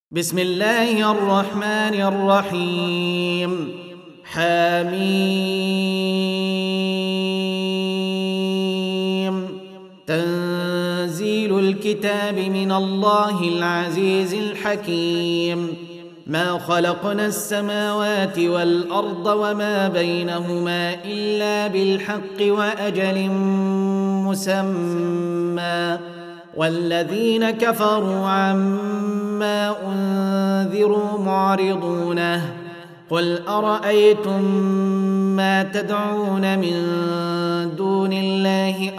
بسم الله الرحمن الرحيم حميم تنزيل الكتاب من الله العزيز الحكيم ما خلقنا السماوات والأرض وما بينهما إلا بالحق وأجل مسمى والذين كفروا عما أنذروا معرضونه قل أرأيتم ما تدعون من دون الله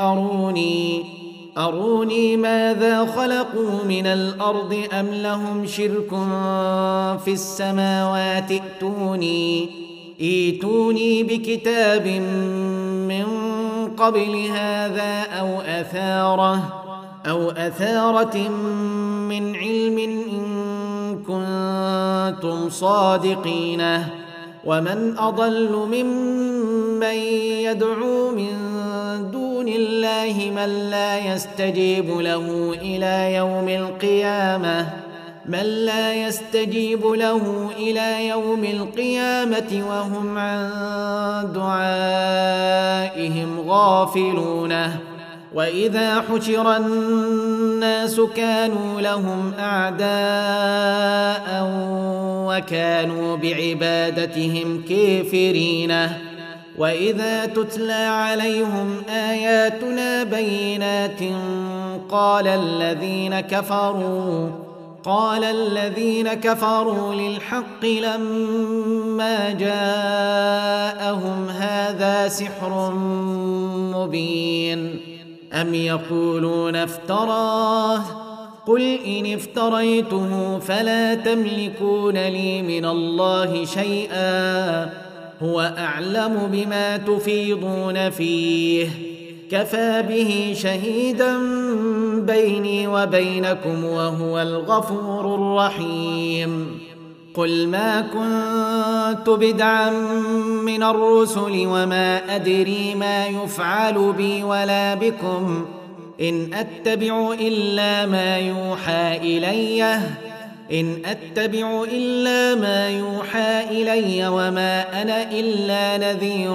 أروني ماذا خلقوا من الأرض أم لهم شرك في السماوات ائتوني بكتاب من قبل هذا أو أثارة من علم إن كنتم صادقين ومن أضل ممن يدعو من دون الله من لا يستجيب له إلى يوم القيامة وهم عن دعائهم غافلون وإذا حشر الناس كانوا لهم أعداء وكانوا بعبادتهم كافرين وإذا تتلى عليهم آياتنا بينات قال الذين كفروا للحق لما جاءهم هذا سحر مبين أم يقولون افتراه قل إن افتريته فلا تملكون لي من الله شيئا هو أعلم بما تفيضون فيه كفى به شهيدا بيني وبينكم وهو الغفور الرحيم قل ما كنت بدعا من الرسل وما أدري ما يفعل بي ولا بكم إن أتبع إلا ما يوحى إلي وما أنا إلا نذير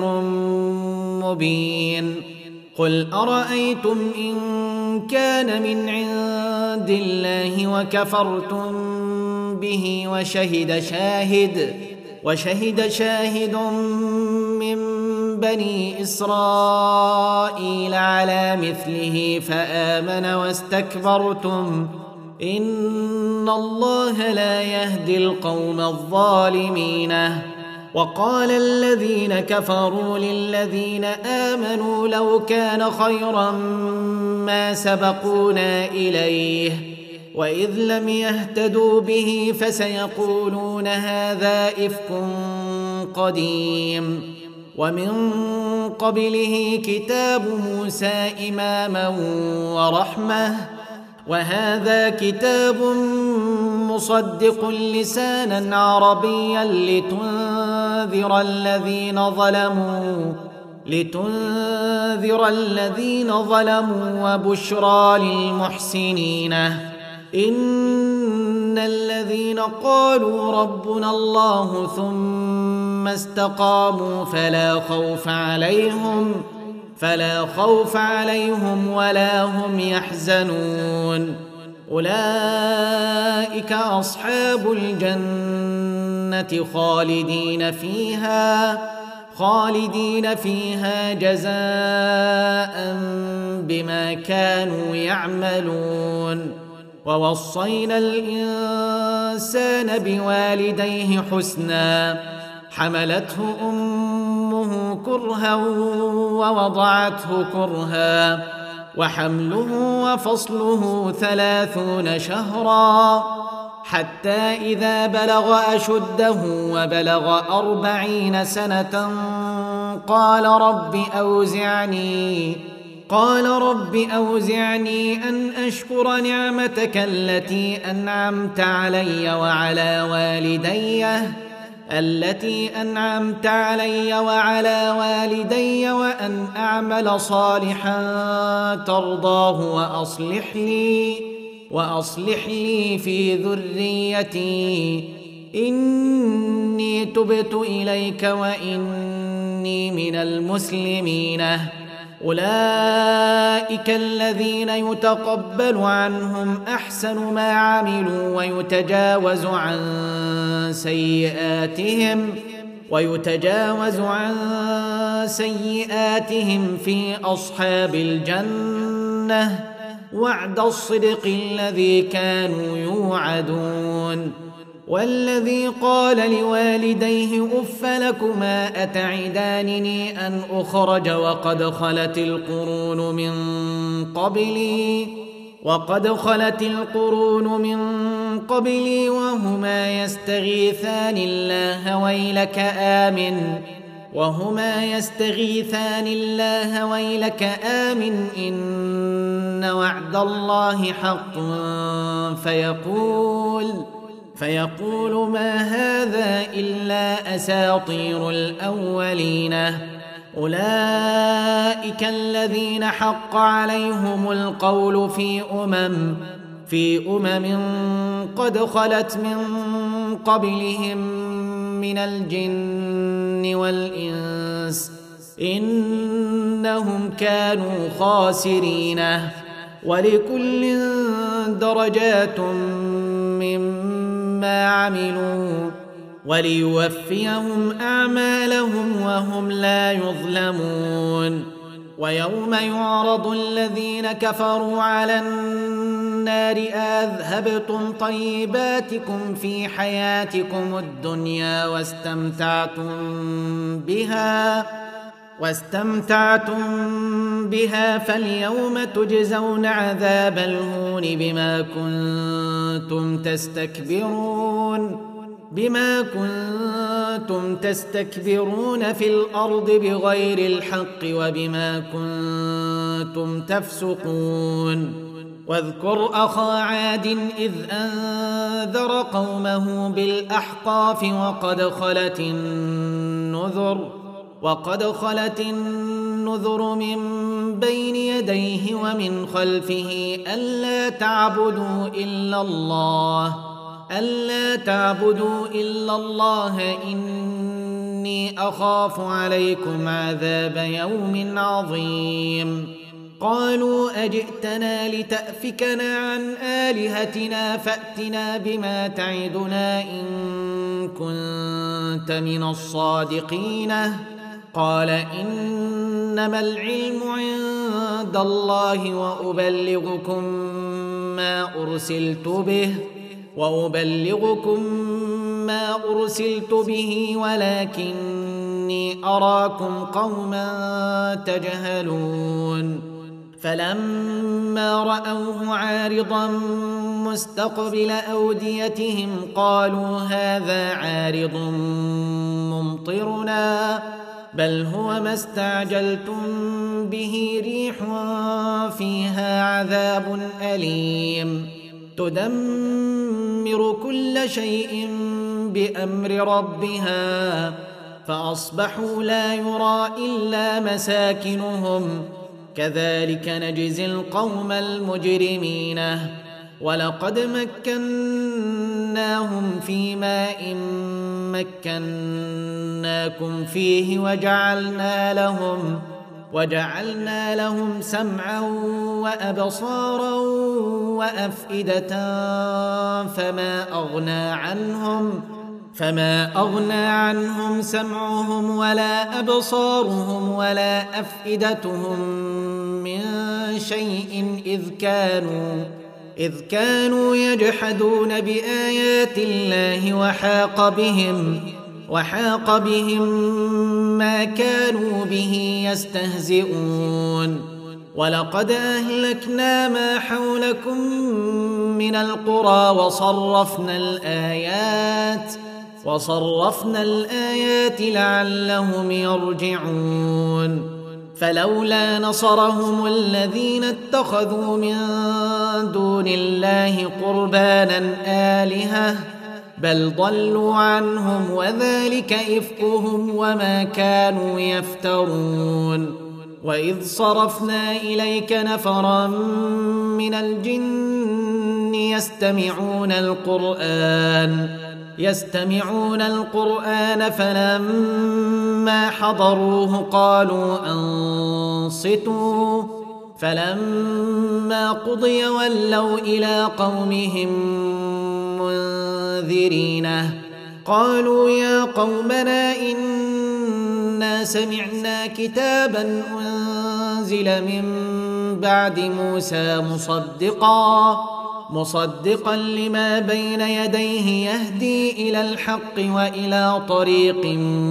مبين قل أرأيتم إن كان من عند الله وكفرتم به وشهد شاهد من بني إسرائيل على مثله فآمن واستكبرتم إن الله لا يهدي القوم الظالمين وقال الذين كفروا للذين آمنوا لو كان خيرا ما سبقونا إليه وإذ لم يهتدوا به فسيقولون هذا إفك قديم ومن قبله كتاب موسى إماما ورحمة وهذا كتاب مصدق لسانا عربيا لتنذر الذين ظلموا وبشرى للمحسنين إن الذين قالوا ربنا الله ثم استقاموا فلا خوف عليهم ولا هم يحزنون أولئك أصحاب الجنة خالدين فيها جزاء بما كانوا يعملون ووصينا الإنسان بوالديه حسنا حملته أمه كرها ووضعته كرها وحمله وفصله 30 شهرا حتى إذا بلغ أشده وبلغ 40 سنة قال رب أوزعني أن أشكر نعمتك التي أنعمت علي وعلى والدي وأن أعمل صالحا ترضاه وأصلح لي في ذريتي إني تبت إليك وإني من المسلمين أولئك الذين يتقبل عنهم أحسن ما عملوا ويتجاوز عن سيئاتهم في أصحاب الجنة وعد الصدق الذي كانوا يوعدون. والذي قال لوالديه أف لكما أتعدانني أن أخرج وقد خلت القرون من قبلي وهما يستغيثان الله ويلك آمن إن وعد الله حق فيقول ما هذا إلا أساطير الأولين أولئك الذين حق عليهم القول في أمم قد خلت من قبلهم من الجن والإنس إنهم كانوا خاسرين. ولكل درجات مما عملوا وليوفيهم أعمالهم وهم لا يظلمون. ويوم يعرض الذين كفروا على النار أذهبتم طيباتكم في حياتكم الدنيا واستمتعتم بها فاليوم تجزون عذاب الهون بما كنتم تستكبرون في الأرض بغير الحق وبما كنتم تفسقون. واذكر أخا عاد إذ أنذر قومه بالأحقاف وقد خلت النذر من بين يديه ومن خلفه ألا تعبدوا إلا الله إني أخاف عليكم عذاب يوم عظيم. قالوا أجئتنا لتأفكنا عن آلهتنا فأتنا بما تعدنا إن كنت من الصادقين. قال إنما العلم عند الله وأبلغكم ما أرسلت به ولكني أراكم قوما تجهلون. فلما رأوه عارضا مستقبل أوديتهم قالوا هذا عارض ممطرنا بل هو ما استعجلتم به ريح فيها عذاب أليم تدمر كل شيء بأمر ربها فأصبحوا لا يرى إلا مساكنهم كذلك نجزي القوم المجرمين. ولقد مكناهم في ماء مكناكم فيه وجعلنا لهم سمعا وأبصارا وأفئدة فما أغنى عنهم سمعهم ولا أبصارهم ولا أفئدتهم من شيء إذ كانوا يجحدون بآيات الله وحاق بهم ما كانوا به يستهزئون. ولقد أهلكنا ما حولكم من القرى وصرفنا الآيات لعلهم يرجعون. فلولا نصرهم الذين اتخذوا من دون الله قربانا آلهة بل ضلوا عنهم وذلك إفكهم وما كانوا يفترون. وإذ صرفنا إليك نفرا من الجن يستمعون القرآن فلما حضروه قالوا أنصتوا فلما قضي ولوا إلى قومهم منذرين قالوا يا قومنا إنا سمعنا كتابا أنزل من بعد موسى مصدقا لما بين يديه يهدي إلى الحق وإلى طريق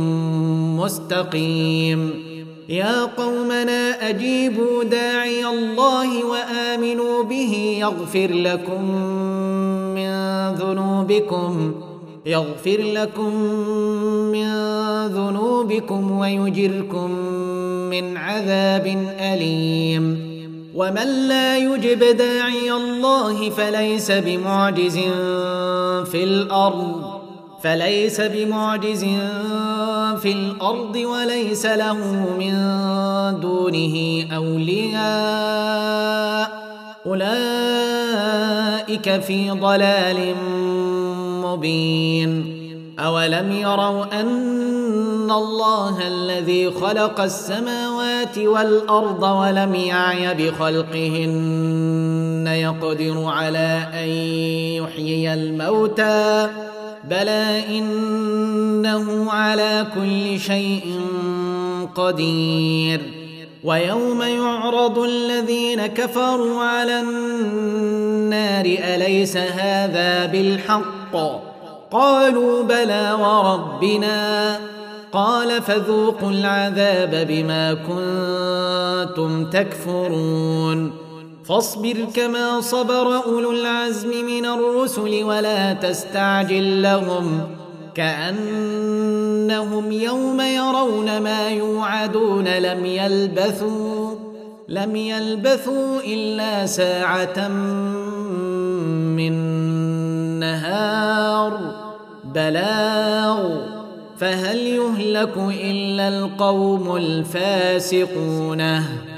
مستقيم يا قومنا أجيبوا داعي الله وآمنوا به يغفر لكم من ذنوبكم ويجركم من عذاب أليم ومن لا يجب داعي الله فليس بمعجز في الأرض وليس له من دونه أولياء أولئك في ضلال مبين أولم يروا أن الله الذي خلق السماوات والأرض ولم يعي بخلقهن يقدر على أن يحيي الموتى بلى إنه على كل شيء قدير ويوم يعرض الذين كفروا على النار أليس هذا بالحق قالوا بلى وربنا قال فذوقوا العذاب بما كنتم تكفرون فاصبر كما صبر أولو العزم من الرسل ولا تستعجل لهم كأنهم يوم يرون ما يوعدون لم يلبثوا إلا ساعة من نهار بلاغ فهل يهلك إلا القوم الفاسقون